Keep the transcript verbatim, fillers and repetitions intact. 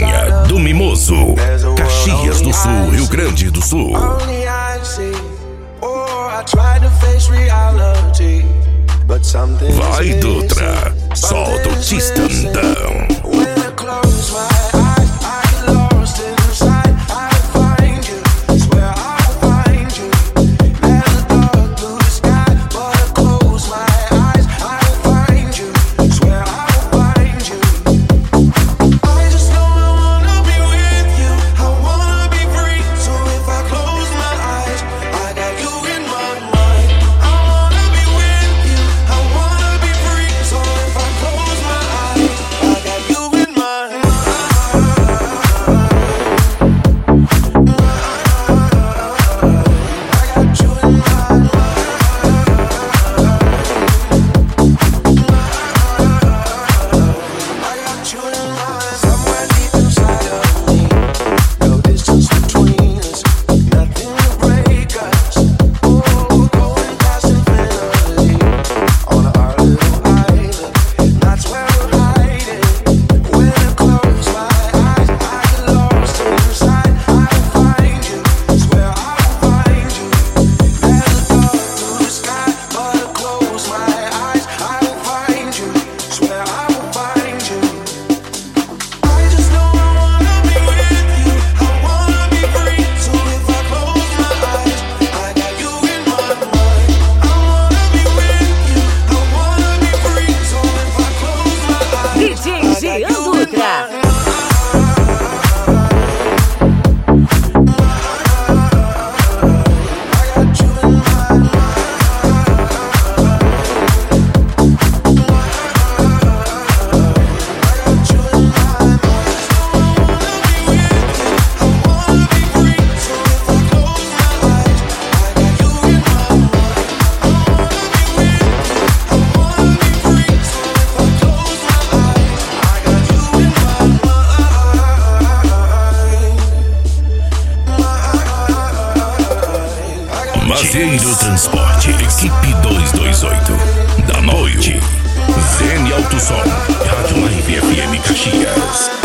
Penha do Mimoso, Caxias do Sul, Rio Grande do Sul. Vai, Dutra, solta o Tistandão. Mazieiro Transporte, equipe duzentos e vinte e oito, da noite. Zen Alto Som, Rádio Live F M Caxias.